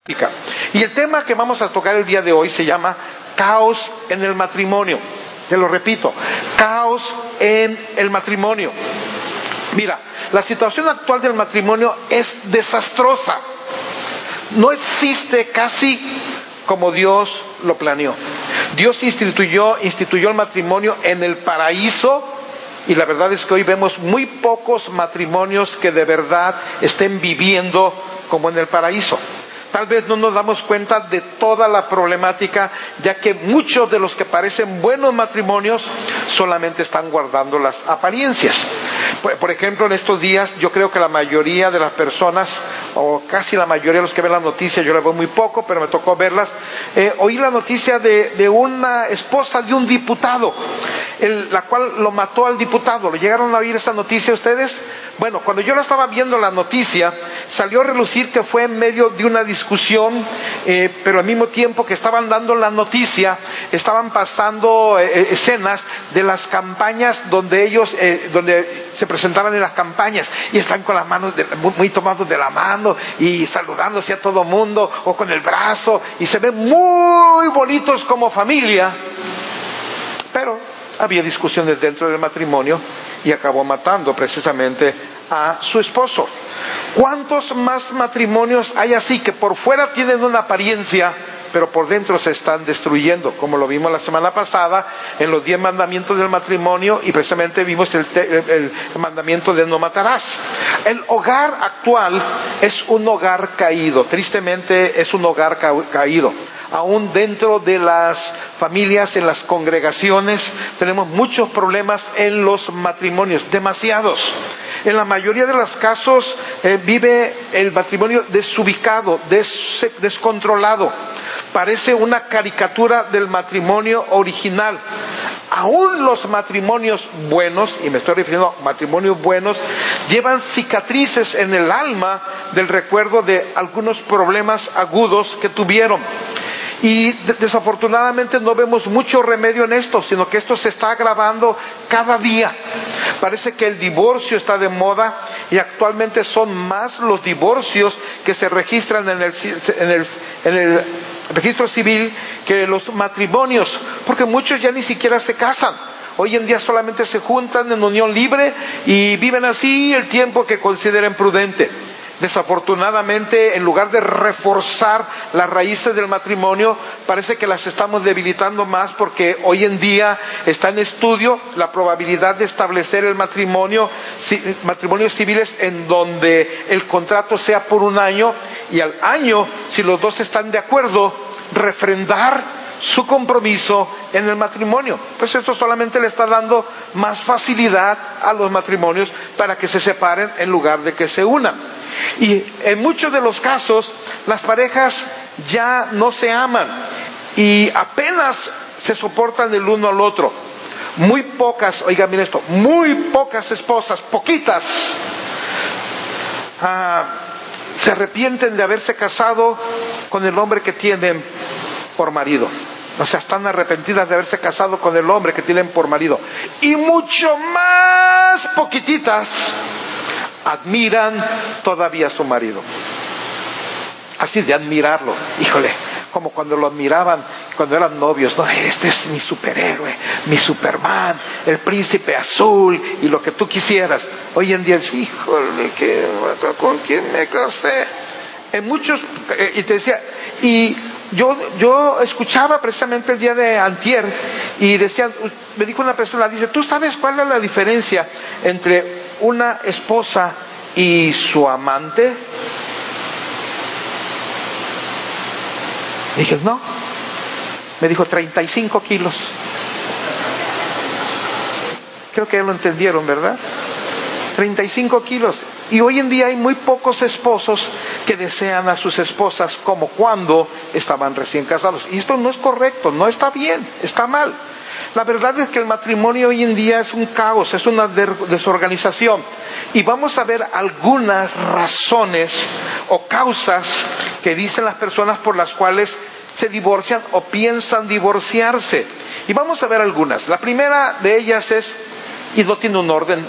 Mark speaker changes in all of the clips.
Speaker 1: Y el tema que vamos a tocar el día de hoy se llama caos en el matrimonio. Te lo repito, caos en el matrimonio. Mira, la situación actual del matrimonio es desastrosa. No existe casi como Dios lo planeó. Dios instituyó el matrimonio en el paraíso, y la verdad es que hoy vemos muy pocos matrimonios que de verdad estén viviendo como en el paraíso. Tal vez no nos damos cuenta de toda la problemática, ya que muchos de los que parecen buenos matrimonios solamente están guardando las apariencias. Por ejemplo, en estos días yo creo que la mayoría de las personas, o casi la mayoría de los que ven las noticias, yo las veo muy poco, pero me tocó verlas, oí la noticia de una esposa de un diputado, la cual lo mató al diputado. ¿Lo llegaron a oír esa noticia ustedes? Bueno, cuando yo la estaba viendo la noticia, salió a relucir que fue en medio de una discusión, pero al mismo tiempo que estaban dando la noticia, estaban pasando escenas de las campañas donde ellos, donde se presentaban en las campañas, y están con las manos muy tomados de la mano y saludándose a todo mundo, o con el brazo, y se ven muy bonitos como familia, pero había discusiones dentro del matrimonio y acabó matando precisamente a su esposo. ¿Cuántos más matrimonios hay así, que por fuera tienen una apariencia, pero por dentro se están destruyendo? Como lo vimos la semana pasada en los 10 mandamientos del matrimonio, y precisamente vimos el mandamiento de no matarás. El hogar actual es un hogar caído, tristemente es un hogar caído. Aún dentro de las familias, en las congregaciones, tenemos muchos problemas en los matrimonios, demasiados. En la mayoría de los casos vive el matrimonio desubicado, descontrolado. Parece una caricatura del matrimonio original. Aún los matrimonios buenos, y me estoy refiriendo a matrimonios buenos, llevan cicatrices en el alma del recuerdo de algunos problemas agudos que tuvieron. Y desafortunadamente no vemos mucho remedio en esto, sino que esto se está agravando cada día. Parece que el divorcio está de moda, y actualmente son más los divorcios que se registran en el registro civil que los matrimonios, porque muchos ya ni siquiera se casan. Hoy en día solamente se juntan en unión libre y viven así el tiempo que consideren prudente. Desafortunadamente, en lugar de reforzar las raíces del matrimonio, parece que las estamos debilitando más, porque hoy en día está en estudio la probabilidad de establecer el matrimonios civiles en donde el contrato sea por un año, y al año, si los dos están de acuerdo, refrendar su compromiso en el matrimonio. Pues esto solamente le está dando más facilidad a los matrimonios para que se separen en lugar de que se unan. Y en muchos de los casos las parejas ya no se aman y apenas se soportan el uno al otro. Muy pocas, oigan bien esto, muy pocas esposas, poquitas, se arrepienten de haberse casado con el hombre que tienen por marido. O sea, están arrepentidas de haberse casado con el hombre que tienen por marido. Y mucho más poquititas admiran todavía a su marido. Así de admirarlo, híjole, como cuando lo admiraban cuando eran novios, ¿no? Este es mi superhéroe, mi Superman, el príncipe azul y lo que tú quisieras. Hoy en día es, híjole, ¿con quién me casé? En muchos, y te decía, y yo escuchaba precisamente el día de antier, y decían, me dijo una persona, dice, ¿tú sabes cuál es la diferencia entre una esposa y su amante? Dije, no. Me dijo 35 kilos. Creo que ya lo entendieron, ¿verdad? 35 kilos. Y hoy en día hay muy pocos esposos que desean a sus esposas como cuando estaban recién casados. Y esto no es correcto, no está bien, está mal. La verdad es que el matrimonio hoy en día es un caos, es una desorganización. Y vamos a ver algunas razones o causas que dicen las personas por las cuales se divorcian o piensan divorciarse. Y vamos a ver algunas. La primera de ellas es, y no tiene un orden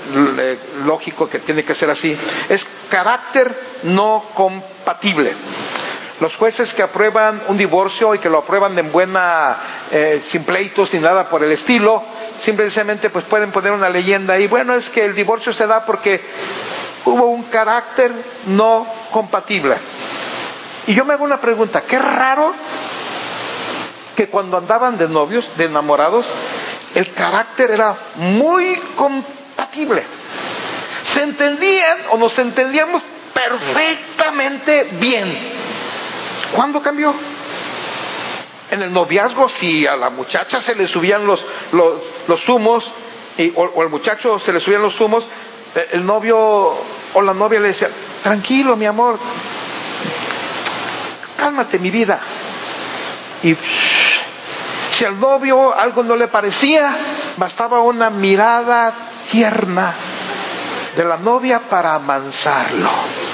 Speaker 1: lógico que tiene que ser así, es carácter no compatible. Los jueces que aprueban un divorcio y que lo aprueban en buena, sin pleitos ni nada por el estilo, simplemente pues pueden poner una leyenda ahí. Bueno, es que el divorcio se da porque hubo un carácter no compatible. Y yo me hago una pregunta, qué raro que cuando andaban de novios, de enamorados, el carácter era muy compatible. Se entendían o nos entendíamos perfectamente bien. ¿Cuándo cambió? En el noviazgo, si a la muchacha se le subían los humos, o al muchacho se le subían los humos, el novio o la novia le decía, tranquilo mi amor, cálmate mi vida. Y si al novio algo no le parecía, bastaba una mirada tierna de la novia para amansarlo.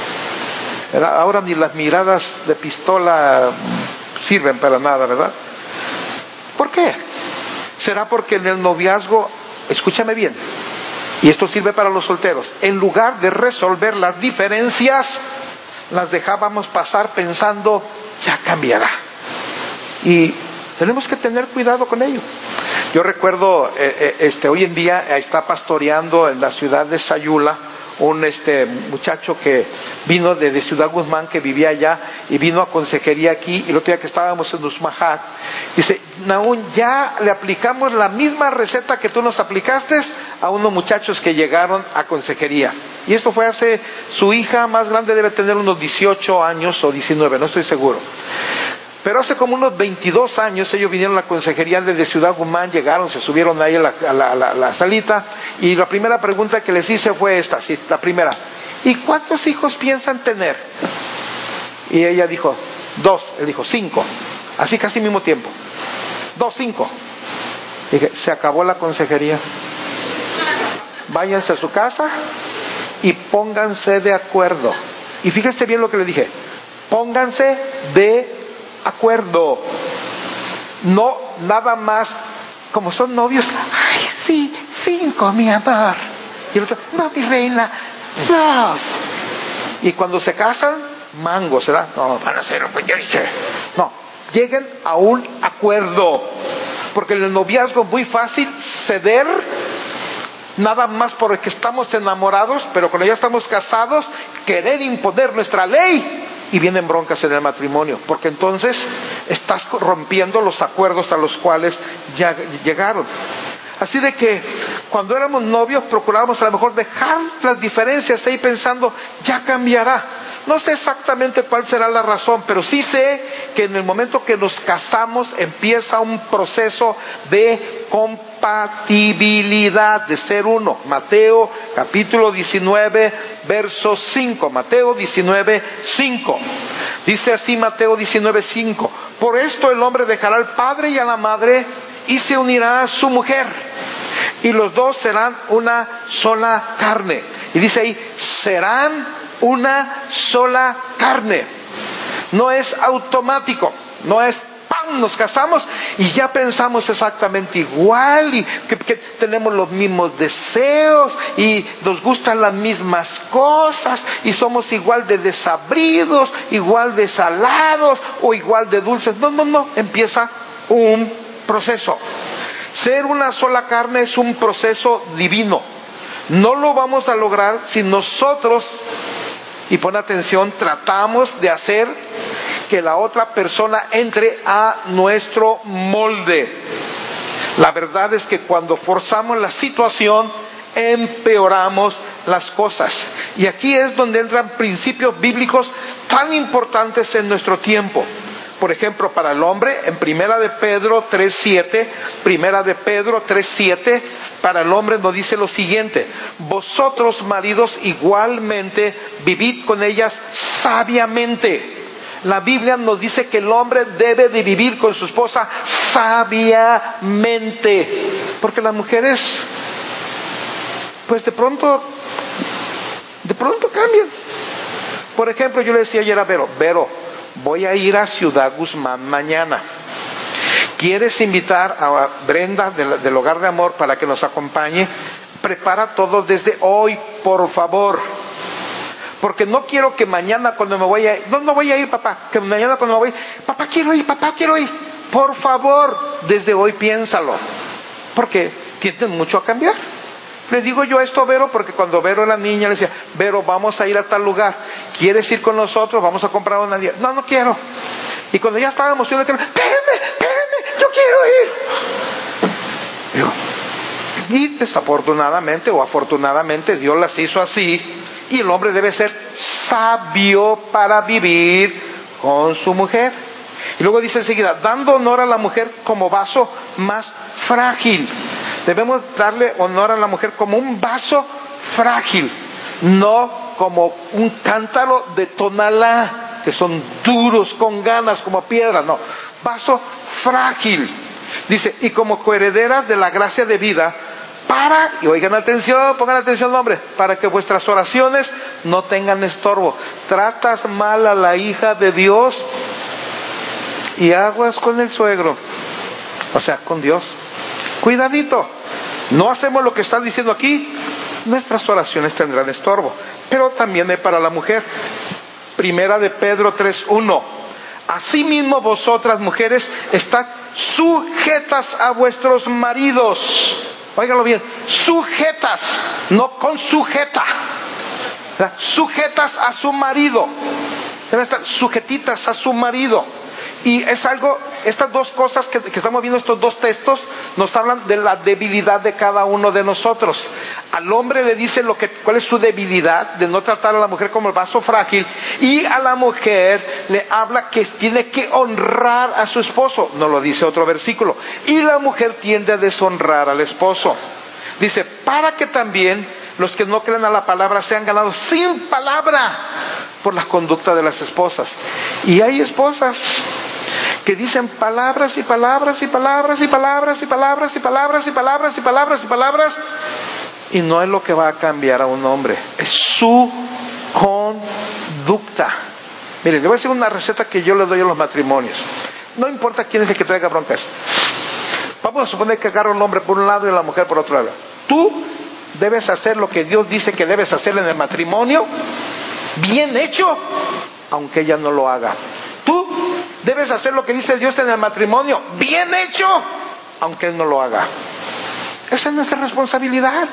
Speaker 1: Ahora ni las miradas de pistola sirven para nada, ¿verdad? ¿Por qué? ¿Será porque en el noviazgo, escúchame bien, y esto sirve para los solteros, en lugar de resolver las diferencias, las dejábamos pasar pensando, ya cambiará? Y tenemos que tener cuidado con ello. Yo recuerdo, hoy en día está pastoreando en la ciudad de Sayula un muchacho que vino de Ciudad Guzmán, que vivía allá, y vino a consejería aquí, y el otro día que estábamos en Usmahat, dice, Nahum, ya le aplicamos la misma receta que tú nos aplicaste a unos muchachos que llegaron a consejería. Y esto fue su hija más grande debe tener unos 18 años o 19, no estoy seguro. Pero hace como unos 22 años ellos vinieron a la consejería desde Ciudad Guzmán, llegaron, se subieron ahí a la salita, y la primera pregunta que les hice fue esta, sí, la primera, ¿y cuántos hijos piensan tener? Y ella dijo, 2, él dijo, 5, así casi al mismo tiempo, 2, 5. Dije, se acabó la consejería, váyanse a su casa y pónganse de acuerdo. Y fíjense bien lo que le dije, pónganse de acuerdo, no nada más como son novios, ay sí, 5 mi amor, y el otro, no mi reina, 2, y cuando se casan, mangos, ¿verdad? No, van a ser lo que yo dije. No, lleguen a un acuerdo, porque en el noviazgo es muy fácil ceder nada más porque estamos enamorados, pero cuando ya estamos casados, querer imponer nuestra ley, y vienen broncas en el matrimonio, porque entonces estás rompiendo los acuerdos a los cuales ya llegaron. Así de que cuando éramos novios procurábamos a lo mejor dejar las diferencias ahí pensando, ya cambiará. No sé exactamente cuál será la razón, pero sí sé que en el momento que nos casamos empieza un proceso de compatibilidad, de ser uno. Mateo capítulo 19, verso 5. Mateo 19, 5. Dice así Mateo 19, 5. Por esto el hombre dejará al padre y a la madre y se unirá a su mujer, y los dos serán una sola carne. Y dice ahí, serán una sola carne. No es automático, no es ¡pam! Nos casamos y ya pensamos exactamente igual, y que tenemos los mismos deseos y nos gustan las mismas cosas y somos igual de desabridos, igual de salados o igual de dulces. No, empieza un proceso. Ser una sola carne es un proceso divino. No lo vamos a lograr si nosotros, y pon atención, tratamos de hacer que la otra persona entre a nuestro molde. La verdad es que cuando forzamos la situación, empeoramos las cosas. Y aquí es donde entran principios bíblicos tan importantes en nuestro tiempo. Por ejemplo, para el hombre, en Primera de Pedro 3:7, para el hombre nos dice lo siguiente: vosotros maridos igualmente vivid con ellas sabiamente. La Biblia nos dice que el hombre debe de vivir con su esposa sabiamente, porque las mujeres, pues de pronto cambian. Por ejemplo, yo le decía ayer a Vero, voy a ir a Ciudad Guzmán mañana. ¿Quieres invitar a Brenda del Hogar de Amor para que nos acompañe? Prepara todo desde hoy, por favor. Porque no quiero que mañana cuando me voy a ir, no voy a ir, papá, que mañana cuando me voy a ir, papá quiero ir. Por favor, desde hoy piénsalo. Porque tienden mucho a cambiar. Le digo yo esto a Vero porque cuando Vero era niña le decía, Vero, vamos a ir a tal lugar, ¿quieres ir con nosotros? Vamos a comprar una día. No quiero. Y cuando ya estaba emocionado, espérame, yo quiero ir. Y desafortunadamente o afortunadamente Dios las hizo así, y el hombre debe ser sabio para vivir con su mujer. Y luego dice enseguida, dando honor a la mujer como vaso más frágil. Debemos darle honor a la mujer como un vaso frágil, no como un cántaro de tonalá, que son duros, con ganas, como piedra, no. Vaso frágil. Dice, y como coherederas de la gracia de vida, y oigan atención, pongan atención, hombre, para que vuestras oraciones no tengan estorbo. Tratas mal a la hija de Dios y aguas con el suegro, o sea, con Dios. Cuidadito, no hacemos lo que está diciendo aquí, nuestras oraciones tendrán estorbo. Pero también es para la mujer. Primera de Pedro 3:1. Asimismo vosotras mujeres estad sujetas a vuestros maridos. Óigalo bien, sujetas, no con sujeta. Sujetas a su marido. Deben estar sujetitas a su marido. Y es algo, estas dos cosas que estamos viendo, estos dos textos, nos hablan de la debilidad de cada uno de nosotros. Al hombre le dice cuál es su debilidad, de no tratar a la mujer como el vaso frágil, y a la mujer le habla que tiene que honrar a su esposo, nos lo dice otro versículo, y la mujer tiende a deshonrar al esposo. Dice, para que también los que no creen a la palabra sean ganados sin palabra por la conducta de las esposas. Y hay esposas que dicen palabras y palabras y palabras y palabras y palabras y palabras y palabras y palabras y palabras, y no es lo que va a cambiar a un hombre, es su conducta. Miren, le voy a decir una receta que yo le doy a los matrimonios. No importa quién es el que traiga broncas. Vamos a suponer que agarro el hombre por un lado y la mujer por otro lado. Tú debes hacer lo que Dios dice que debes hacer en el matrimonio, bien hecho, aunque ella no lo haga. Tú debes hacer lo que dice Dios en el matrimonio, bien hecho, aunque Él no lo haga. Esa es nuestra responsabilidad.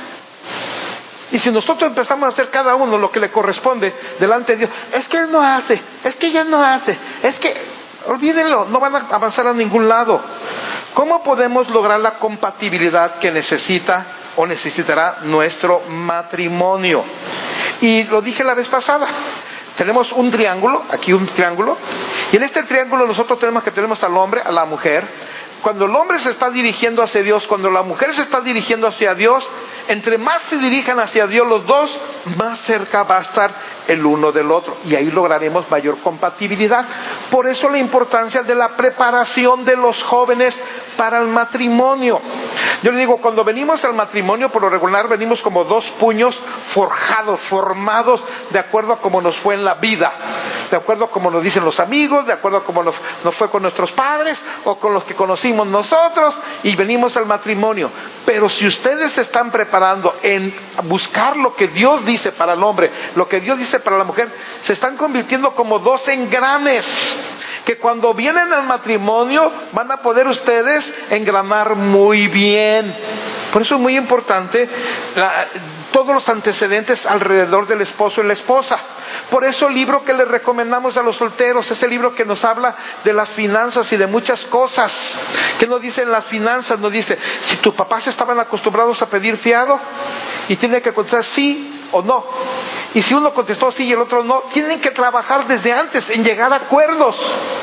Speaker 1: Y si nosotros empezamos a hacer cada uno lo que le corresponde delante de Dios, es que Él no hace, es que ella no hace, es que, olvídenlo, no van a avanzar a ningún lado. ¿Cómo podemos lograr la compatibilidad que necesita o necesitará nuestro matrimonio? Y lo dije la vez pasada. Tenemos un triángulo, aquí un triángulo, y en este triángulo nosotros tenemos al hombre, a la mujer. Cuando el hombre se está dirigiendo hacia Dios, cuando la mujer se está dirigiendo hacia Dios, entre más se dirijan hacia Dios los dos, más cerca va a estar el uno del otro, y ahí lograremos mayor compatibilidad. Por eso la importancia de la preparación de los jóvenes para el matrimonio. Yo le digo, cuando venimos al matrimonio, por lo regular venimos como dos puños forjados, formados de acuerdo a cómo nos fue en la vida, de acuerdo a cómo nos dicen los amigos, de acuerdo a cómo nos fue con nuestros padres o con los que conocimos nosotros, y venimos al matrimonio. Pero si ustedes se están preparando en buscar lo que Dios dice para el hombre, lo que Dios dice para la mujer, se están convirtiendo como dos engranes, que cuando vienen al matrimonio van a poder ustedes engranar muy bien. Por eso es muy importante todos los antecedentes alrededor del esposo y la esposa. Por eso el libro que les recomendamos a los solteros es el libro que nos habla de las finanzas y de muchas cosas. ¿Qué nos dice en las finanzas? Nos dice, si tus papás estaban acostumbrados a pedir fiado y tienen que contestar sí o no, y si uno contestó sí y el otro no, tienen que trabajar desde antes en llegar a acuerdos,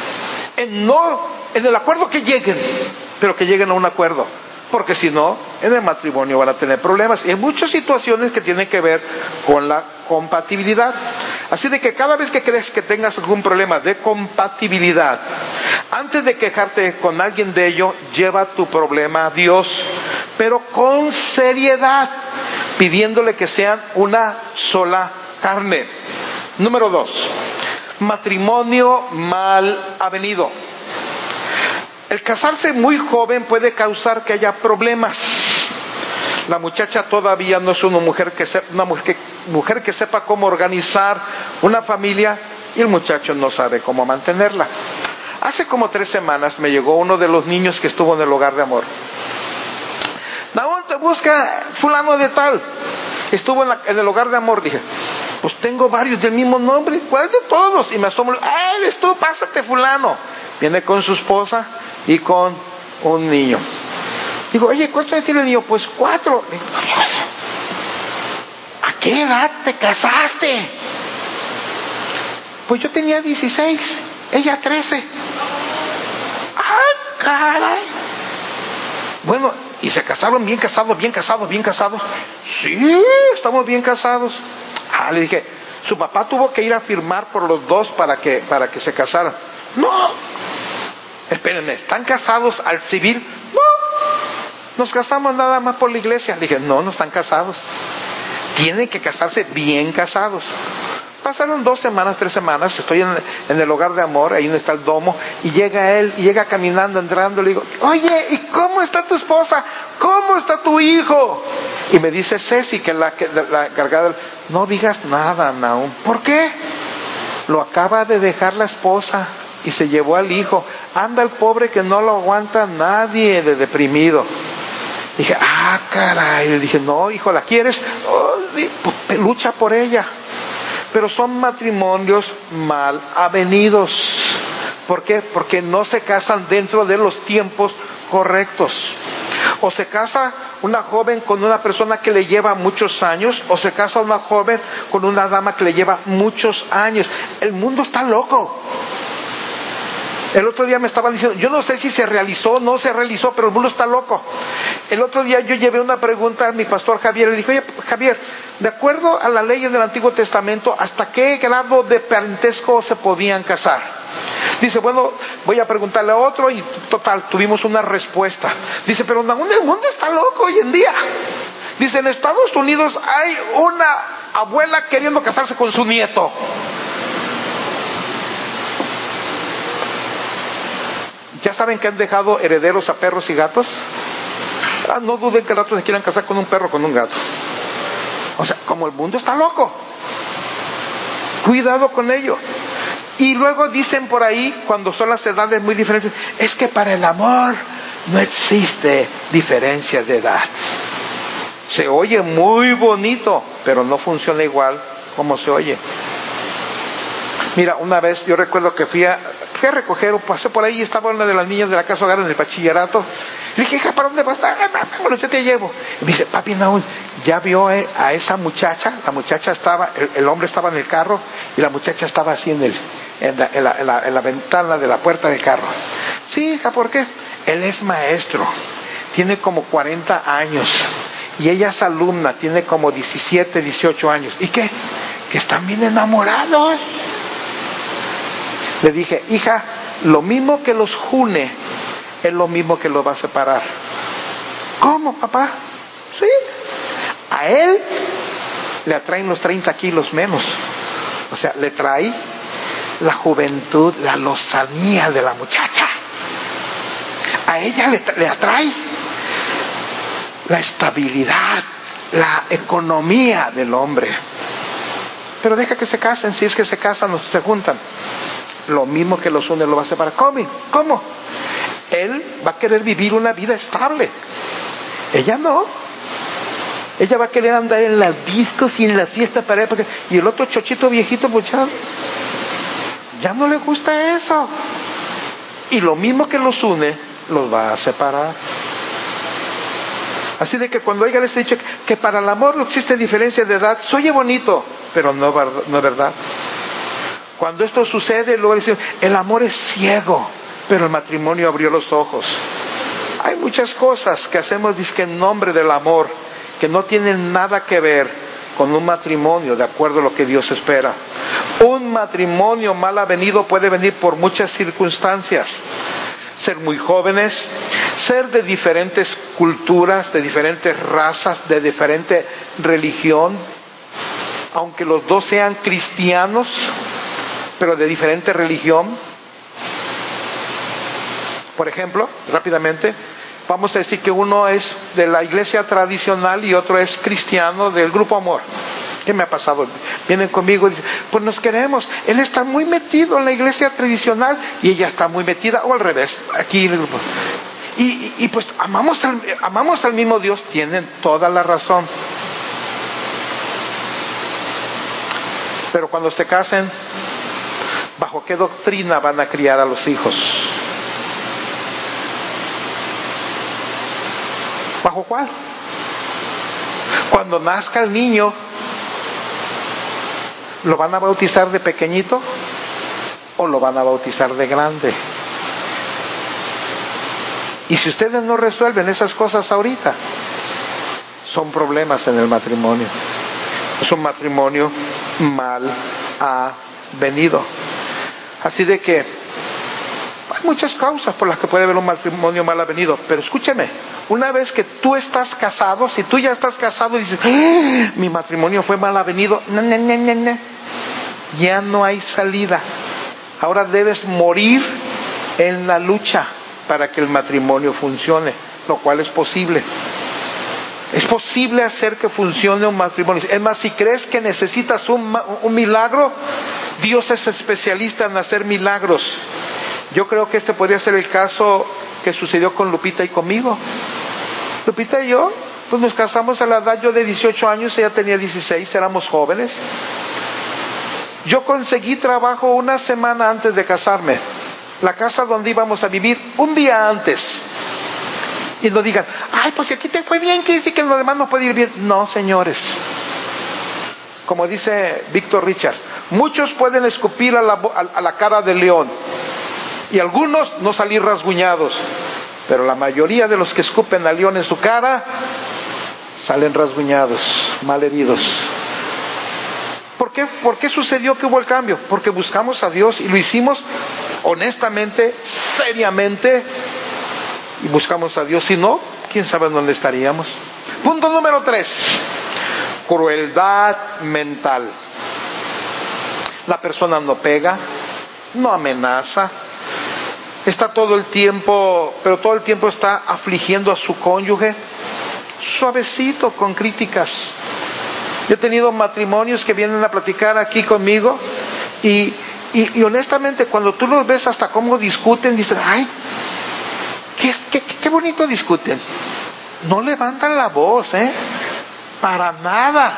Speaker 1: en el acuerdo que lleguen, pero que lleguen a un acuerdo. Porque si no, en el matrimonio van a tener problemas. Y hay muchas situaciones que tienen que ver con la compatibilidad. Así de que cada vez que crees que tengas algún problema de compatibilidad, antes de quejarte con alguien de ello, lleva tu problema a Dios, pero con seriedad, pidiéndole que sean una sola carne. Número 2, matrimonio mal avenido. El casarse muy joven puede causar que haya problemas. La muchacha todavía no es una mujer que sepa cómo organizar una familia, y el muchacho no sabe cómo mantenerla. Hace como 3 semanas me llegó uno de los niños que estuvo en el hogar de amor. Naón, te busca fulano de tal. Estuvo en el hogar de amor. Dije, pues tengo varios del mismo nombre. ¿Cuál de todos? Y me asombro. ¡Ah, eres tú! Pásate, fulano. Viene con su esposa y con un niño. Digo, oye, ¿cuántos años tiene el niño? Pues 4. Digo, ¿a qué edad te casaste? Pues yo tenía 16, ella 13. ¡Ah, caray! Bueno, ¿y se casaron bien casados, bien casados, bien casados? Sí, estamos bien casados. Le dije, su papá tuvo que ir a firmar por los dos para que se casaran. No, espérenme, ¿están casados al civil? No, nos casamos nada más por la iglesia. Le dije, no están casados. Tienen que casarse bien casados. Pasaron 2 semanas, 3 semanas, estoy en el hogar de amor, ahí donde está el domo, y llega él, y llega caminando, entrando, le digo, oye, ¿y cómo está tu esposa? ¿Cómo está tu hijo? Y me dice Ceci, que la cargada, no digas nada, Naum. ¿Por qué? Lo acaba de dejar la esposa, y se llevó al hijo. Anda el pobre que no lo aguanta nadie, de deprimido. Dije, caray. Le dije, no, hijo, ¿la quieres? Oh, pues, lucha por ella. Pero son matrimonios mal avenidos. ¿Por qué? Porque no se casan dentro de los tiempos correctos. O se casa una joven con una persona que le lleva muchos años, o se casa una joven con una dama que le lleva muchos años. El mundo está loco. El otro día me estaban diciendo, yo no sé si se realizó o no se realizó, pero el mundo está loco. El otro día yo llevé una pregunta a mi pastor Javier, y le dije, oye, Javier, de acuerdo a la ley del Antiguo Testamento, ¿hasta qué grado de parentesco se podían casar? Dice, bueno, voy a preguntarle a otro, y total, tuvimos una respuesta. Dice, pero aún el mundo está loco hoy en día. Dice, en Estados Unidos hay una abuela queriendo casarse con su nieto. ¿Ya saben que han dejado herederos a perros y gatos? No duden que el rato se quieran casar con un perro o con un gato. O sea, como el mundo está loco. Cuidado con ello. Y luego dicen por ahí, cuando son las edades muy diferentes, es que para el amor no existe diferencia de edad. Se oye muy bonito, pero no funciona igual como se oye. Mira, una vez yo recuerdo que fui a recoger, pasé por ahí y estaba una de las niñas de la casa hogar en el bachillerato. Le dije, hija, ¿para dónde vas? Bueno, yo te llevo. Y me dice, papi Naúl, ¿ya vio a esa muchacha? La muchacha estaba, el hombre estaba en el carro, y la muchacha estaba así en la ventana de la puerta del carro. Sí, hija, ¿por qué? Él es maestro, tiene como 40 años, y ella es alumna, tiene como 17, 18 años. ¿Y qué? Que están bien enamorados. Le dije, hija, lo mismo que los une es lo mismo que los va a separar. ¿Cómo, papá? Sí. A él le atraen los 30 kilos menos. O sea, le trae la juventud, la lozanía de la muchacha. A ella le atrae la estabilidad, la economía del hombre. Pero deja que se casen, si es que se casan o se juntan. Lo mismo que los une lo va a separar. ¿Cómo? Él va a querer vivir una vida estable. Ella no. Ella va a querer andar en las discos y en las fiestas para época. Y el otro chochito viejito, pues ya no le gusta eso. Y lo mismo que los une, los va a separar. Así de que cuando oigan este dicho que para el amor no existe diferencia de edad, se oye bonito, pero no es verdad. Cuando esto sucede, luego dicen, el amor es ciego, pero el matrimonio abrió los ojos. Hay muchas cosas que hacemos dizque en nombre del amor, que no tienen nada que ver con un matrimonio de acuerdo a lo que Dios espera. Un matrimonio mal avenido puede venir por muchas circunstancias. Ser muy jóvenes, ser de diferentes culturas, de diferentes razas, de diferente religión, aunque los dos sean cristianos, pero de diferente religión. Por ejemplo, rápidamente, vamos a decir que uno es de la iglesia tradicional y otro es cristiano del Grupo Amor. ¿Qué me ha pasado? Vienen conmigo y dicen, pues nos queremos. Él está muy metido en la iglesia tradicional y ella está muy metida, o al revés, aquí en el grupo. Y pues amamos al mismo Dios, tienen toda la razón. Pero cuando se casen, ¿bajo qué doctrina van a criar a los hijos? ¿Bajo cuál? Cuando nazca el niño, ¿lo van a bautizar de pequeñito o lo van a bautizar de grande? Y si ustedes no resuelven esas cosas ahorita, son problemas en el matrimonio. Es un matrimonio mal avenido. Así de que hay muchas causas por las que puede haber un matrimonio mal avenido. Pero escúcheme, una vez que tú estás casado, si tú ya estás casado y dices, mi matrimonio fue mal avenido, ya no hay salida. Ahora debes morir en la lucha para que el matrimonio funcione, lo cual es posible. Es posible hacer que funcione un matrimonio. Es más, si crees que necesitas un milagro, Dios es especialista en hacer milagros. Yo creo que este podría ser el caso que sucedió con Lupita y conmigo. Lupita y yo, pues nos casamos a la edad, yo de 18 años, ella tenía 16, éramos jóvenes. Yo conseguí trabajo una semana antes de casarme. La casa donde íbamos a vivir un día antes. Y no digan, ay, pues si aquí te fue bien, ¿qué dice que en lo demás no puede ir bien? No, señores. Como dice Víctor Richard, muchos pueden escupir a la cara del león y algunos no salir rasguñados, pero la mayoría de los que escupen al león en su cara salen rasguñados, malheridos. ¿Por qué? ¿Por qué sucedió que hubo el cambio? Porque buscamos a Dios y lo hicimos honestamente, seriamente, y buscamos a Dios. Si no, quién sabe dónde estaríamos. Punto número 3, crueldad mental. La persona no pega, no amenaza, está todo el tiempo, pero todo el tiempo está afligiendo a su cónyuge, suavecito, con críticas. Yo he tenido matrimonios que vienen a platicar aquí conmigo y honestamente cuando tú los ves hasta cómo discuten, dices, ay, qué bonito discuten. No levantan la voz, para nada,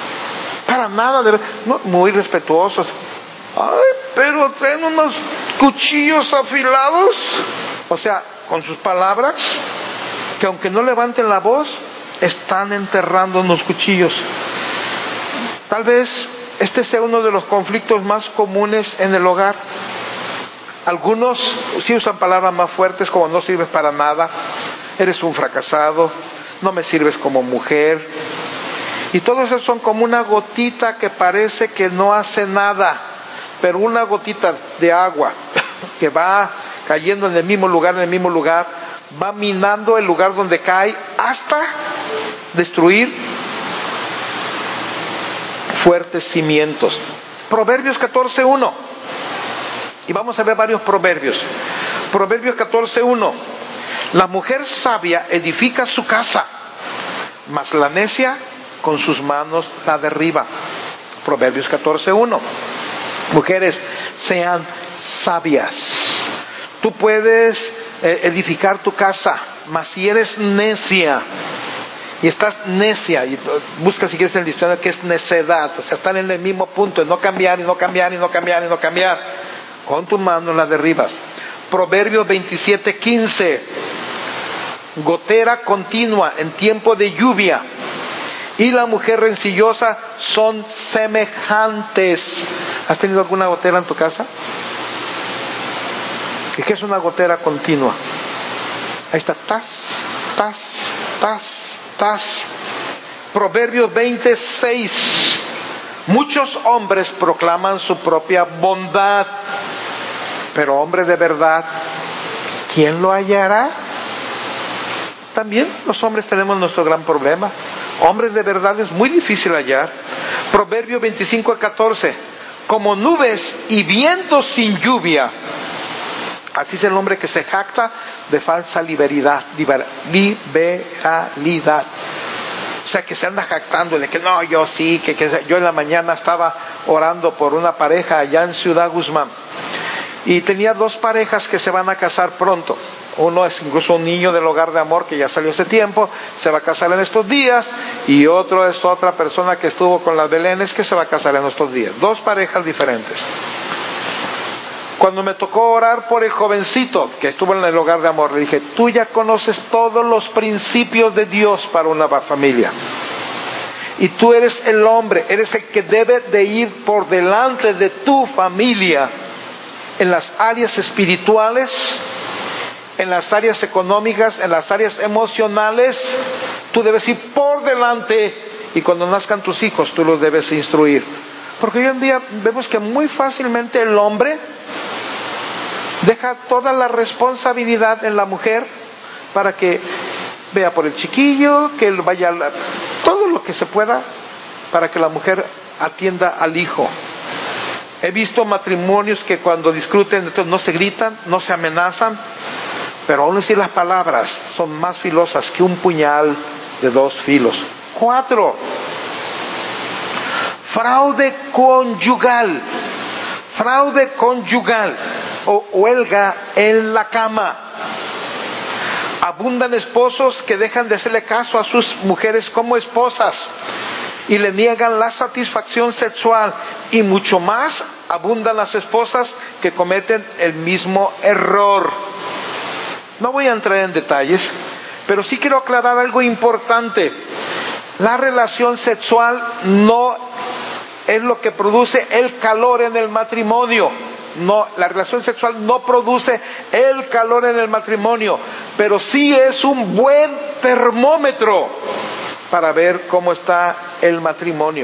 Speaker 1: no, muy respetuosos. Ay, pero traen unos cuchillos afilados, o sea, con sus palabras, que aunque no levanten la voz, están enterrando unos cuchillos. Tal vez este sea uno de los conflictos más comunes en el hogar. Algunos sí usan palabras más fuertes, como no sirves para nada, eres un fracasado, no me sirves como mujer. Y todos esos son como una gotita que parece que no hace nada, pero una gotita de agua que va cayendo en el mismo lugar, va minando el lugar donde cae hasta destruir fuertes cimientos. Proverbios 14:1. Y vamos a ver varios proverbios. Proverbios 14:1. La mujer sabia edifica su casa, mas la necia con sus manos la derriba. Proverbios 14:1. Mujeres, sean sabias. Tú puedes edificar tu casa, mas si eres necia y estás necia, y busca si quieres en el diccionario que es necedad, o sea, están en el mismo punto, de no cambiar y no cambiar y no cambiar y no cambiar, con tus manos la derribas. Proverbios 27:15. Gotera continua en tiempo de lluvia y la mujer rencillosa son semejantes. ¿Has tenido alguna gotera en tu casa? ¿Y qué es una gotera continua? Ahí está, tas, tas, tas, tas. Proverbios 26. Muchos hombres proclaman su propia bondad, pero hombre de verdad, ¿quién lo hallará? También los hombres tenemos nuestro gran problema. Hombres de verdad es muy difícil hallar. Proverbio 25:14. Como nubes y vientos sin lluvia, Así es el hombre que se jacta de falsa liberalidad. O sea, que se anda jactando de que no, yo sí, que yo en la mañana estaba orando por una pareja allá en Ciudad Guzmán. Y tenía 2 parejas que se van a casar pronto. Uno es incluso un niño del hogar de amor que ya salió hace tiempo, se va a casar en estos días. Y otro es otra persona que estuvo con las Belenes que se va a casar en estos días. 2 parejas diferentes. Cuando me tocó orar por el jovencito que estuvo en el hogar de amor, le dije, tú ya conoces todos los principios de Dios para una familia. Y tú eres el hombre, eres el que debe de ir por delante de tu familia en las áreas espirituales, en las áreas económicas, en las áreas emocionales. Tú debes ir por delante y cuando nazcan tus hijos tú los debes instruir. Porque hoy en día vemos que muy fácilmente el hombre deja toda la responsabilidad en la mujer para que vea por el chiquillo, que él vaya todo lo que se pueda para que la mujer atienda al hijo. He visto matrimonios que cuando discuten entonces no se gritan, no se amenazan, pero aún así las palabras son más filosas que un puñal de 2 filos. 4. Fraude conyugal. Fraude conyugal o huelga en la cama. Abundan esposos que dejan de hacerle caso a sus mujeres como esposas y le niegan la satisfacción sexual, y mucho más abundan las esposas que cometen el mismo error. No voy a entrar en detalles, pero sí quiero aclarar algo importante. La relación sexual no es lo que produce el calor en el matrimonio. No, la relación sexual no produce el calor en el matrimonio, pero sí es un buen termómetro para ver cómo está el matrimonio,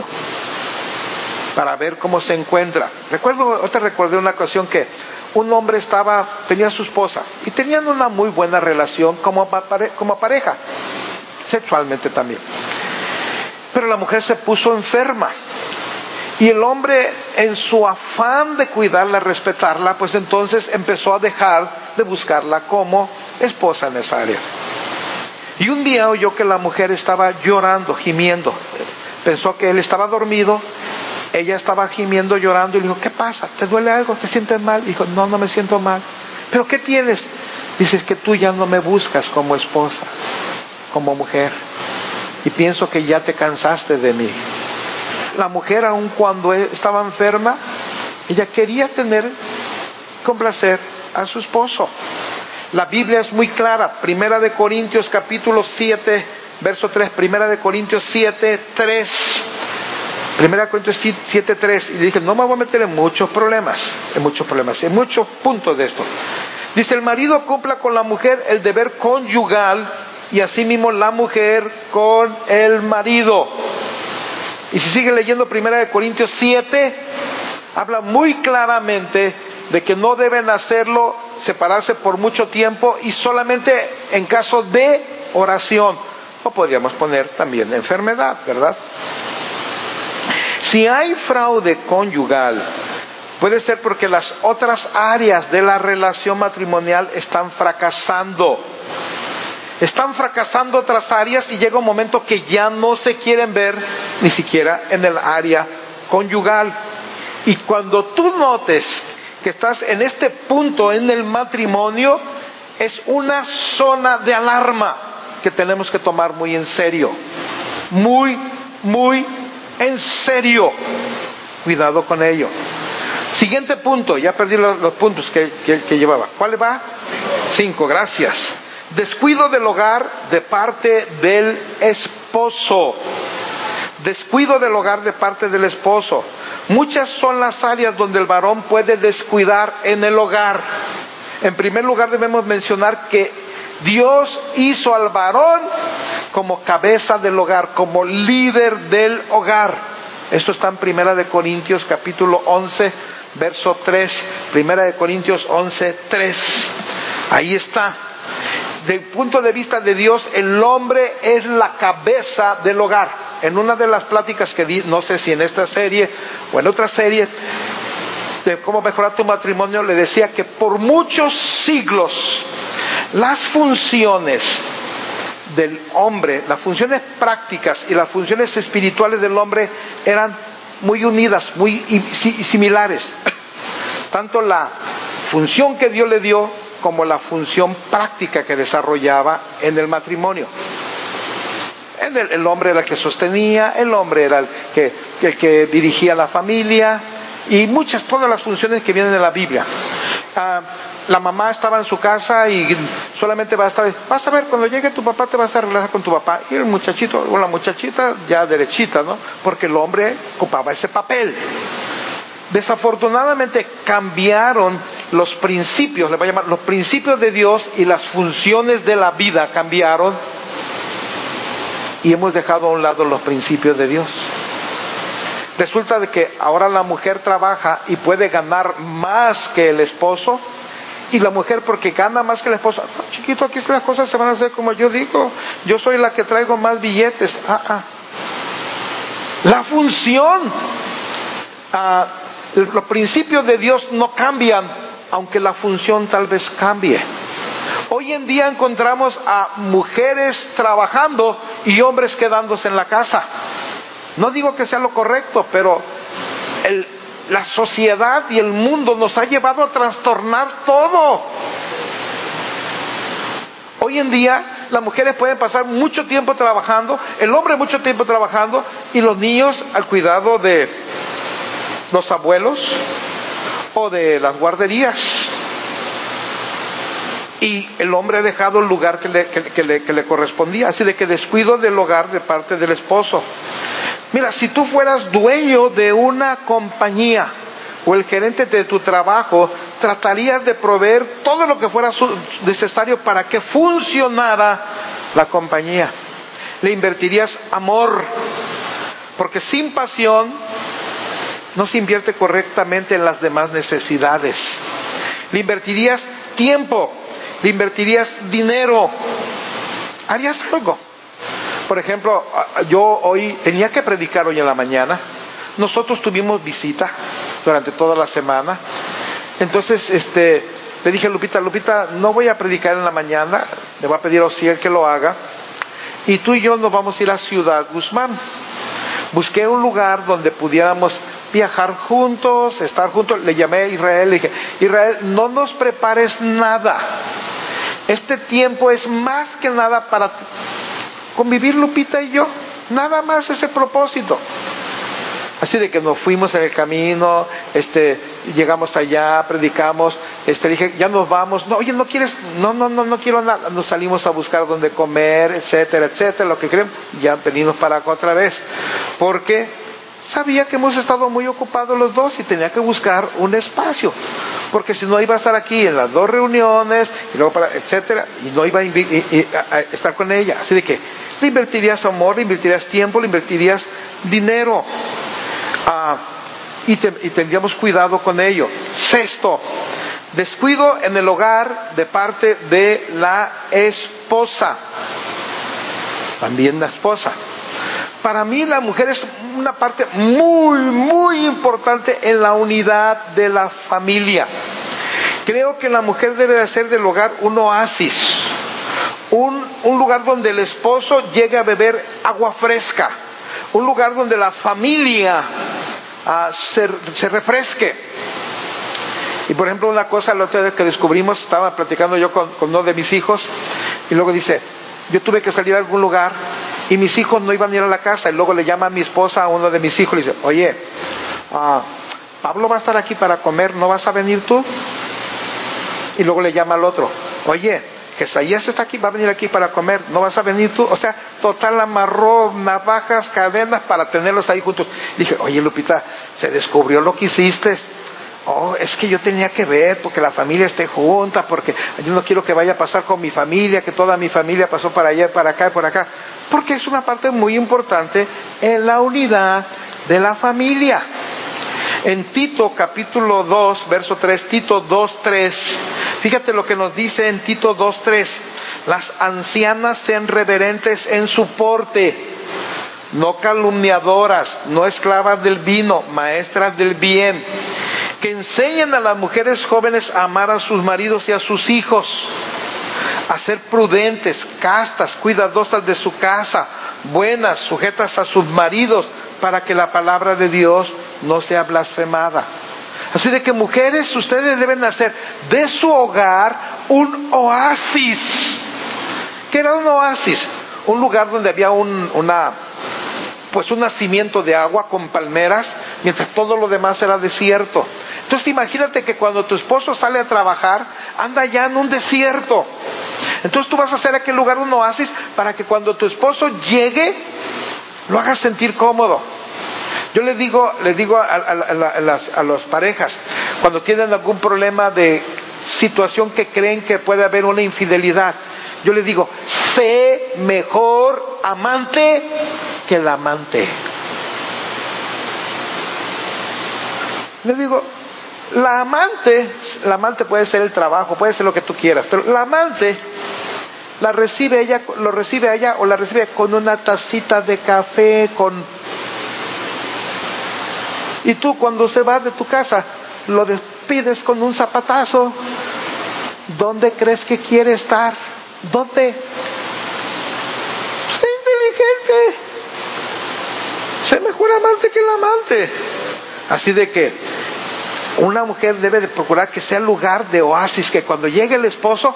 Speaker 1: para ver cómo se encuentra. Recordé una ocasión que un hombre tenía a su esposa y tenían una muy buena relación como pareja, sexualmente también. Pero la mujer se puso enferma. Y el hombre, en su afán de cuidarla, respetarla, pues entonces empezó a dejar de buscarla como esposa en esa área. Y un día oyó que la mujer estaba llorando, gimiendo. Pensó que él estaba dormido, ella estaba gimiendo, llorando, y le dijo, ¿qué pasa? ¿Te duele algo? ¿Te sientes mal? Y dijo, no me siento mal. ¿Pero qué tienes? Dices que tú ya no me buscas como esposa, como mujer. Y pienso que ya te cansaste de mí. La mujer, aun cuando estaba enferma, ella quería complacer a su esposo. La Biblia es muy clara. 1 Corintios capítulo 7, verso 3. 1 Corintios 7, 3. 1 Corintios 7, 3. Y le dije, no me voy a meter en muchos problemas, en muchos puntos de esto. Dice, el marido cumpla con la mujer el deber conyugal y asimismo la mujer con el marido. Y si sigue leyendo 1 Corintios 7, habla muy claramente de que no deben hacerlo, separarse por mucho tiempo y solamente en caso de oración. O podríamos poner también enfermedad, ¿verdad? Si hay fraude conyugal, puede ser porque las otras áreas de la relación matrimonial están fracasando. Están fracasando otras áreas y llega un momento que ya no se quieren ver ni siquiera en el área conyugal. Y cuando tú notes que estás en este punto en el matrimonio, es una zona de alarma que tenemos que tomar muy en serio. Muy en serio. Cuidado con ello. Siguiente punto, ya perdí los puntos que llevaba. ¿Cuál va? 5, gracias. Descuido del hogar de parte del esposo. Descuido del hogar de parte del esposo. Muchas son las áreas donde el varón puede descuidar en el hogar. En primer lugar debemos mencionar que Dios hizo al varón como cabeza del hogar, como líder del hogar. Esto está en 1 Corintios capítulo 11, verso 3. 1 Corintios 11, 3. Ahí está. Desde el punto de vista de Dios, el hombre es la cabeza del hogar. En una de las pláticas que di, no sé si en esta serie o en otra serie, de cómo mejorar tu matrimonio, le decía que por muchos siglos las funciones del hombre, las funciones prácticas y las funciones espirituales del hombre eran muy unidas, muy similares. Tanto la función que Dios le dio como la función práctica que desarrollaba en el matrimonio. El hombre era el que sostenía, el hombre era el que dirigía la familia y todas las funciones que vienen de la Biblia. La mamá estaba en su casa y solamente vas a ver, cuando llegue tu papá te vas a arreglar con tu papá, y el muchachito o la muchachita ya derechita, ¿no? Porque el hombre ocupaba ese papel. Desafortunadamente cambiaron los principios, le voy a llamar los principios de Dios, y las funciones de la vida cambiaron, y hemos dejado a un lado los principios de Dios. Resulta de que ahora la mujer trabaja y puede ganar más que el esposo, y la mujer, porque gana más que el esposo, no, chiquito, aquí las cosas se van a hacer como yo digo, yo soy la que traigo más billetes. La función, los principios de Dios no cambian, aunque la función tal vez cambie. Hoy en día encontramos a mujeres trabajando y hombres quedándose en la casa. No digo que sea lo correcto, pero la sociedad y el mundo nos ha llevado a trastornar todo. Hoy en día las mujeres pueden pasar mucho tiempo trabajando, el hombre mucho tiempo trabajando, y los niños al cuidado de los abuelos o de las guarderías. Y el hombre ha dejado el lugar que le correspondía, así de que descuido del hogar de parte del esposo. Mira, si tú fueras dueño de una compañía o el gerente de tu trabajo, tratarías de proveer todo lo que fuera necesario para que funcionara la compañía. Le invertirías amor, porque sin pasión no se invierte correctamente en las demás necesidades. Le invertirías tiempo, le invertirías dinero, harías algo. Por ejemplo, yo hoy tenía que predicar hoy en la mañana. Nosotros tuvimos visita durante toda la semana. Entonces, le dije a Lupita, no voy a predicar en la mañana, le voy a pedir a Osiel que lo haga. Y tú y yo nos vamos a ir a Ciudad Guzmán. Busqué un lugar donde pudiéramos viajar juntos, estar juntos. Le llamé a Israel, le dije, Israel, no nos prepares nada. Este tiempo es más que nada para convivir Lupita y yo, nada más ese propósito. Así de que nos fuimos en el camino, llegamos allá, predicamos, dije, ya nos vamos, no, oye, no quieres, no quiero nada, nos salimos a buscar dónde comer, etcétera, lo que queremos, ya venimos para acá otra vez, porque sabía que hemos estado muy ocupados los dos y tenía que buscar un espacio, porque si no iba a estar aquí en las dos reuniones, y luego etcétera, y no iba a estar con ella, así de que le invertirías amor, le invertirías tiempo, le invertirías dinero, y tendríamos cuidado con ello. Sexto, descuido en el hogar de parte de la esposa. También la esposa. Para mí la mujer es una parte muy, muy importante en la unidad de la familia. Creo que la mujer debe de hacer del hogar un oasis. Un lugar donde el esposo llegue a beber agua fresca, un lugar donde la familia se refresque. Y por ejemplo, una cosa la otra vez que descubrimos, estaba platicando yo con uno de mis hijos, y luego dice, yo tuve que salir a algún lugar y mis hijos no iban a ir a la casa, y luego le llama a mi esposa a uno de mis hijos y le dice, oye, Pablo va a estar aquí para comer, ¿no vas a venir tú? Y luego le llama al otro, oye, Isaías está aquí, va a venir aquí para comer, ¿no vas a venir tú? O sea, total amarró navajas, cadenas para tenerlos ahí juntos. Dije, oye Lupita, se descubrió lo que hiciste. Oh, es que yo tenía que ver, porque la familia esté junta, porque yo no quiero que vaya a pasar con mi familia, que toda mi familia pasó para allá, para acá y por acá. Porque es una parte muy importante en la unidad de la familia. En Tito capítulo 2, verso 3, Tito 2:3, fíjate lo que nos dice en Tito 2:3, las ancianas sean reverentes en su porte, no calumniadoras, no esclavas del vino, maestras del bien, Que enseñen a las mujeres jóvenes a amar a sus maridos y a sus hijos, a ser prudentes, castas, cuidadosas de su casa, buenas, sujetas a sus maridos, para que la palabra de Dios no sea blasfemada. Así de que mujeres, ustedes deben hacer de su hogar un oasis. ¿Qué era un oasis? Un lugar donde había un nacimiento de agua con palmeras, mientras todo lo demás era desierto. Entonces imagínate que cuando tu esposo sale a trabajar, anda ya en un desierto. Entonces tú vas a hacer aquel lugar un oasis para que cuando tu esposo llegue, lo hagas sentir cómodo. Yo les digo a las parejas, cuando tienen algún problema de situación que creen que puede haber una infidelidad, yo les digo, sé mejor amante que el amante. Les digo, la amante puede ser el trabajo, puede ser lo que tú quieras, pero la amante lo recibe ella o la recibe con una tacita de café, y tú cuando se va de tu casa lo despides con un zapatazo. ¿Dónde crees que quiere estar? ¿Dónde? Sé inteligente, sé mejor amante que el amante. Así de que una mujer debe de procurar que sea lugar de oasis, que cuando llegue el esposo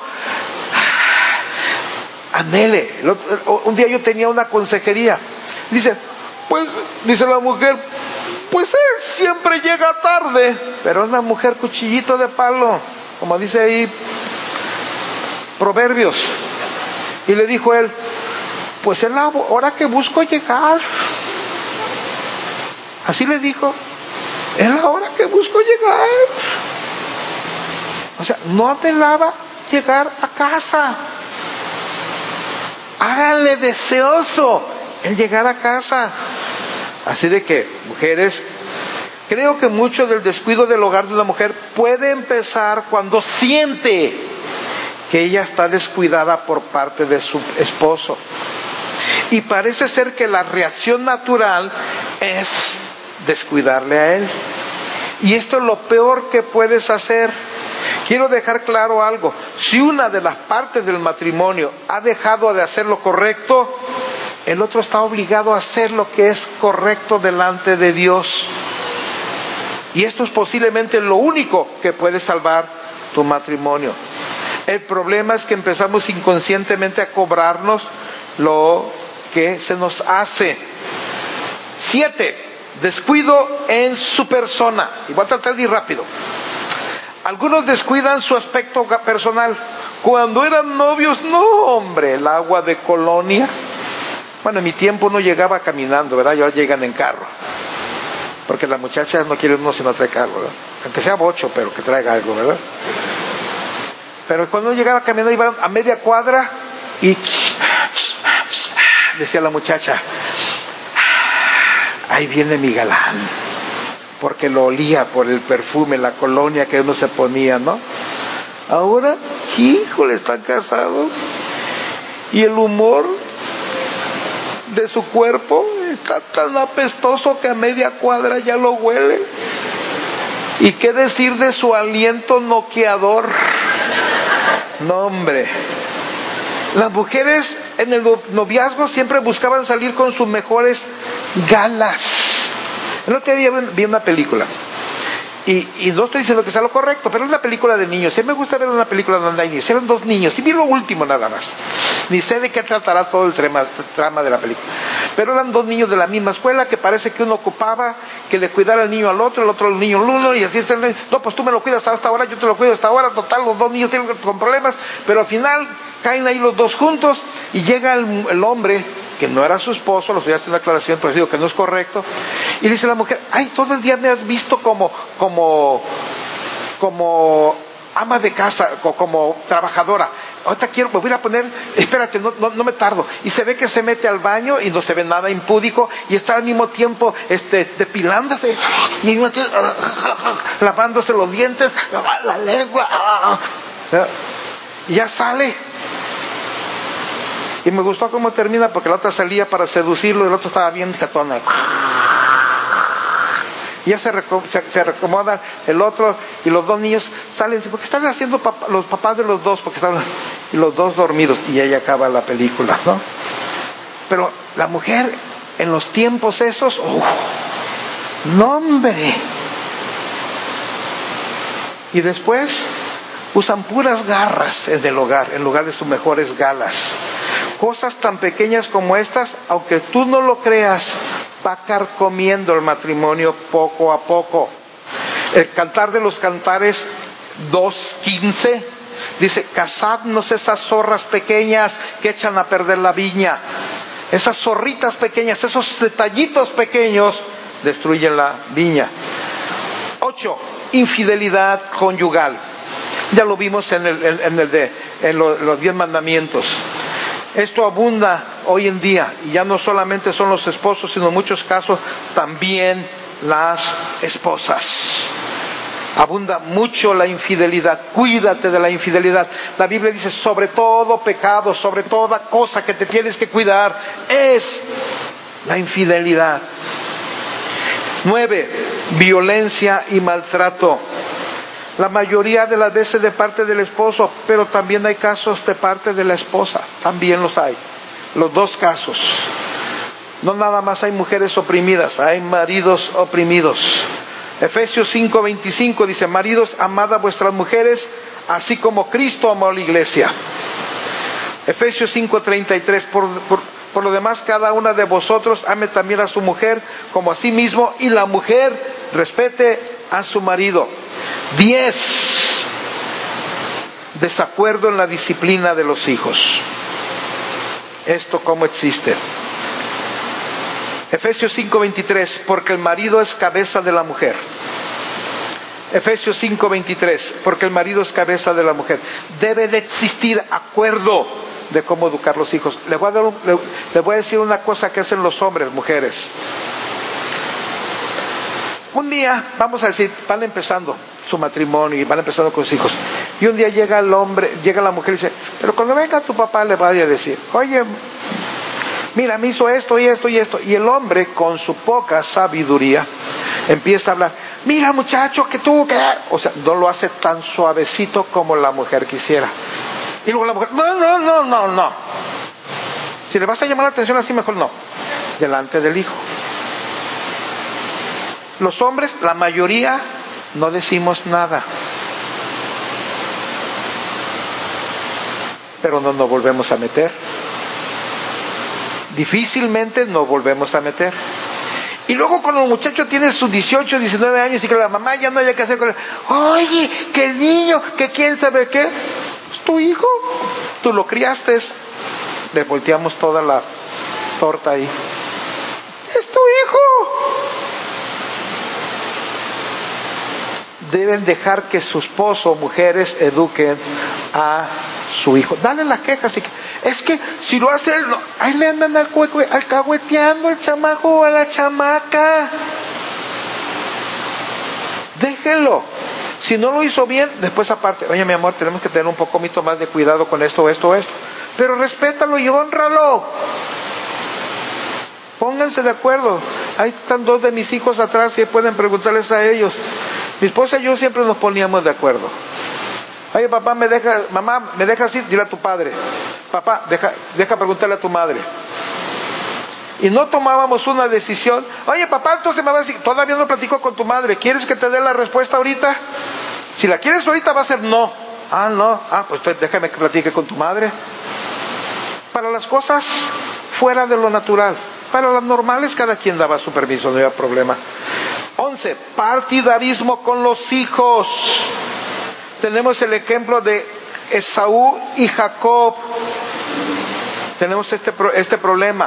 Speaker 1: anhele. Un día yo tenía una consejería, dice la mujer, pues él siempre llega tarde, pero es una mujer cuchillito de palo, como dice ahí Proverbios. Y le dijo él, pues es la hora que busco llegar. Así le dijo, es la hora que busco llegar. O sea, no anhelaba llegar a casa. Háganle deseoso el llegar a casa. Así de que, mujeres, creo que mucho del descuido del hogar de una mujer puede empezar cuando siente que ella está descuidada por parte de su esposo. Y parece ser que la reacción natural es descuidarle a él. Y esto es lo peor que puedes hacer. Quiero dejar claro algo. Si una de las partes del matrimonio ha dejado de hacer lo correcto, el otro está obligado a hacer lo que es correcto delante de Dios. Y esto es posiblemente lo único que puede salvar tu matrimonio. El problema es que empezamos inconscientemente a cobrarnos lo que se nos hace. 7. Descuido en su persona. Y voy a tratar de ir rápido. Algunos descuidan su aspecto personal. Cuando eran novios, no hombre, el agua de colonia. Bueno, en mi tiempo uno llegaba caminando, ¿verdad? Y ahora llegan en carro. Porque las muchachas no quieren uno si no trae carro, ¿verdad? Aunque sea bocho, pero que traiga algo, ¿verdad? Pero cuando uno llegaba caminando, iba a media cuadra y decía la muchacha, ahí viene mi galán. Porque lo olía por el perfume, la colonia que uno se ponía, ¿no? Ahora, híjole, están casados y el humor de su cuerpo está tan apestoso que a media cuadra ya lo huele. ¿Y qué decir de su aliento noqueador? No, hombre. Las mujeres en el noviazgo siempre buscaban salir con sus mejores galas. El otro día vi una película y no estoy diciendo que sea lo correcto, pero es una película de niños. Sí me gusta ver una película donde hay niños. Eran 2 niños y vi lo último nada más. Ni sé de qué tratará todo el trama de la película. Pero eran 2 niños de la misma escuela que parece que uno ocupaba que le cuidara el niño al otro, el otro al niño al uno, y así no, pues tú me lo cuidas hasta ahora, yo te lo cuido hasta ahora. Total, los 2 niños tienen con problemas, pero al final caen ahí los 2 juntos y llega el hombre que no era su esposo, lo estoy haciendo una aclaración, pero digo que no es correcto, y dice la mujer, ay, todo el día me has visto como ama de casa, como trabajadora. Ahorita me voy a poner, espérate, no me tardo. Y se ve que se mete al baño y no se ve nada impúdico y está al mismo tiempo depilándose y al mismo tiempo, lavándose los dientes, la lengua, y ya sale. Y me gustó cómo termina, porque la otra salía para seducirlo y el otro estaba bien jatona. Y ya se reacomodan el otro, y los dos niños salen y dicen, ¿por qué están haciendo los papás de los dos? Porque están, y los dos dormidos, y ahí acaba la película, ¿no? Pero la mujer, en los tiempos esos, ¡no, hombre! Y después usan puras garras en el hogar, en lugar de sus mejores galas. Cosas tan pequeñas como estas, aunque tú no lo creas, va carcomiendo el matrimonio poco a poco. El Cantar de los Cantares 2:15 dice, casadnos esas zorras pequeñas que echan a perder la viña. Esas zorritas pequeñas, esos detallitos pequeños destruyen la viña. 8. Infidelidad conyugal. Ya lo vimos en los 10 mandamientos. Esto abunda hoy en día, y ya no solamente son los esposos, sino en muchos casos también las esposas. Abunda mucho la infidelidad. Cuídate de la infidelidad. La Biblia dice, sobre todo pecado, sobre toda cosa que te tienes que cuidar, es la infidelidad. 9. Violencia y maltrato. La mayoría de las veces de parte del esposo, pero también hay casos de parte de la esposa. También los hay. Los dos casos. No nada más hay mujeres oprimidas, hay maridos oprimidos. Efesios 5:25 dice, maridos, amad a vuestras mujeres, así como Cristo amó a la iglesia. Efesios 5:33, por lo demás, cada una de vosotros ame también a su mujer como a sí mismo, y la mujer respete a su marido. 10. Desacuerdo en la disciplina de los hijos. ¿Esto cómo existe? Efesios 5:23, porque el marido es cabeza de la mujer. Efesios 5:23, porque el marido es cabeza de la mujer. Debe de existir acuerdo de cómo educar los hijos. Les voy a decir una cosa que hacen los hombres, mujeres. Un día, vamos a decir, van empezando su matrimonio y van empezando con sus hijos. Y un día llega la mujer y dice, pero cuando venga tu papá le vaya a decir, oye, mira, me hizo esto y esto y esto. Y el hombre, con su poca sabiduría, empieza a hablar, mira muchacho, que tú, que... O sea, no lo hace tan suavecito como la mujer quisiera. Y luego la mujer, no. Si le vas a llamar la atención así, mejor no. Delante del hijo. Los hombres, la mayoría, no decimos nada. Pero no nos volvemos a meter. Difícilmente nos volvemos a meter. Y luego cuando el muchacho tiene sus 18, 19 años y que la mamá ya no haya que hacer con él, oye, que el niño, que quién sabe qué, es tu hijo, tú lo criaste. Le volteamos toda la torta ahí. Es tu hijo. Deben dejar que su esposo, mujeres, eduquen a su hijo. Dale la queja. Es que si lo hace él, no, ahí le andan alcahueteando el chamaco o a la chamaca. Déjenlo. Si no lo hizo bien, después aparte, oye mi amor, tenemos que tener un poco más de cuidado con esto. Pero respétalo y hónralo. Pónganse de acuerdo. Ahí están 2 de mis hijos atrás y pueden preguntarles a ellos. Mi esposa y yo siempre nos poníamos de acuerdo. Oye, mamá, ¿me dejas ir? Dile a tu padre. Papá, deja preguntarle a tu madre. Y no tomábamos una decisión. Oye, papá, entonces me va a decir, todavía no platico con tu madre. ¿Quieres que te dé la respuesta ahorita? Si la quieres ahorita va a ser no. No. Pues déjame que platique con tu madre. Para las cosas fuera de lo natural. Para las normales cada quien daba su permiso, no había problema. 11. Partidarismo con los hijos. Tenemos el ejemplo de Esaú y Jacob. Tenemos este problema.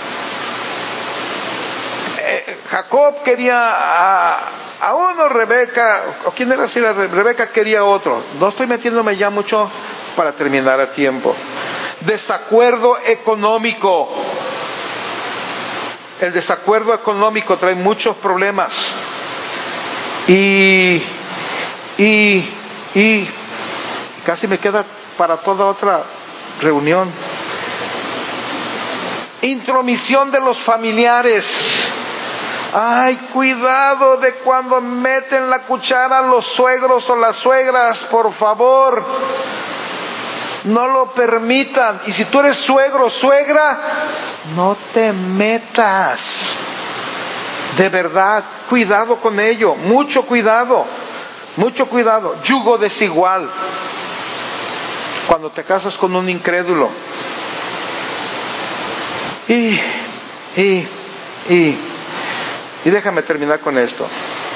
Speaker 1: Jacob quería a uno, Rebeca, o quién era así, Rebeca quería a otro. No estoy metiéndome ya mucho para terminar a tiempo. Desacuerdo económico. El desacuerdo económico trae muchos problemas. Y casi me queda para toda otra reunión. Intromisión de los familiares. Ay, cuidado de cuando meten la cuchara los suegros o las suegras, por favor. No lo permitan. Y si tú eres suegro o suegra, no te metas. De verdad, cuidado con ello. Mucho cuidado. Mucho cuidado. Yugo desigual. Cuando te casas con un incrédulo. Y déjame terminar con esto.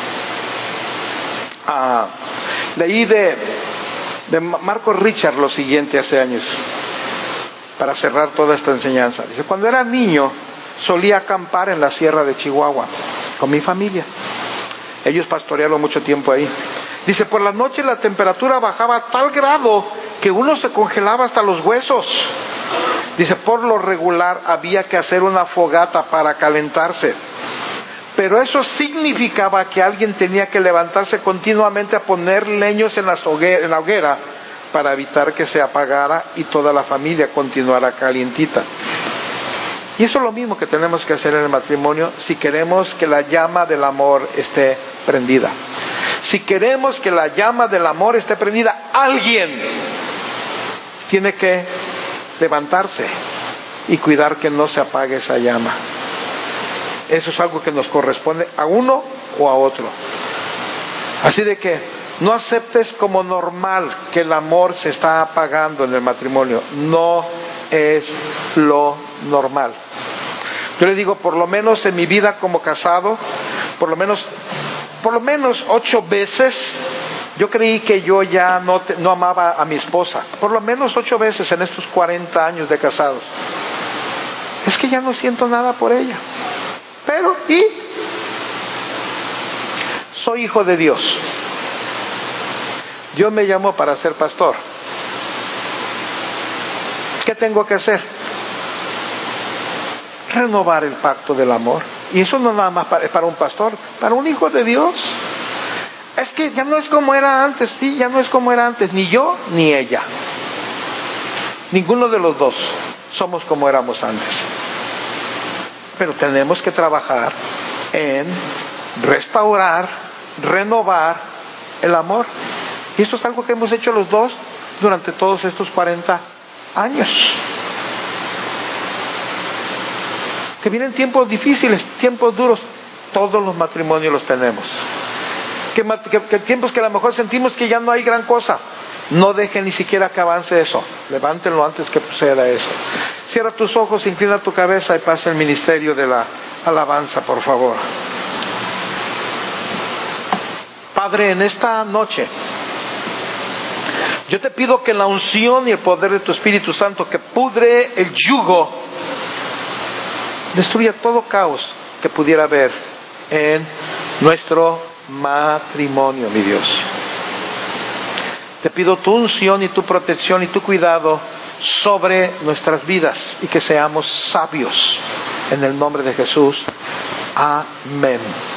Speaker 1: Leí de Marco Richard lo siguiente hace años, para cerrar toda esta enseñanza. Dice, cuando era niño solía acampar en la sierra de Chihuahua con mi familia. Ellos pastorearon mucho tiempo ahí. Dice, por la noche la temperatura bajaba a tal grado que uno se congelaba hasta los huesos. Dice, por lo regular había que hacer una fogata para calentarse. Pero eso significaba que alguien tenía que levantarse continuamente a poner leños en la hoguera para evitar que se apagara y toda la familia continuara calientita. Y eso es lo mismo que tenemos que hacer en el matrimonio si queremos que la llama del amor esté prendida. Si queremos que la llama del amor esté prendida, alguien tiene que levantarse y cuidar que no se apague esa llama. Eso es algo que nos corresponde a uno o a otro. Así de que no aceptes como normal que el amor se está apagando en el matrimonio. No es lo normal. Yo le digo, por lo menos en mi vida como casado, por lo menos 8 veces, yo creí que yo ya no amaba a mi esposa. Por lo menos 8 veces en estos 40 años de casados. Es que ya no siento nada por ella. Pero, soy hijo de Dios. Dios me llamó para ser pastor. ¿Qué tengo que hacer? Renovar el pacto del amor. Y eso no nada más para un pastor, para un hijo de Dios. Es que ya no es como era antes. Sí, ya no es como era antes. Ni yo, ni ella. Ninguno de los dos somos como éramos antes. Pero tenemos que trabajar en restaurar, renovar el amor. Y esto es algo que hemos hecho los dos durante todos estos 40 años. Que vienen tiempos difíciles, tiempos duros. Todos los matrimonios los tenemos. Que tiempos que a lo mejor sentimos que ya no hay gran cosa. No dejen ni siquiera que avance eso. Levántenlo antes que suceda eso. Cierra tus ojos, inclina tu cabeza y pasa el ministerio de la alabanza, por favor. Padre, en esta noche, yo te pido que la unción y el poder de tu Espíritu Santo que pudre el yugo, destruya todo caos que pudiera haber en nuestro matrimonio, mi Dios. Te pido tu unción y tu protección y tu cuidado sobre nuestras vidas y que seamos sabios en el nombre de Jesús. Amén.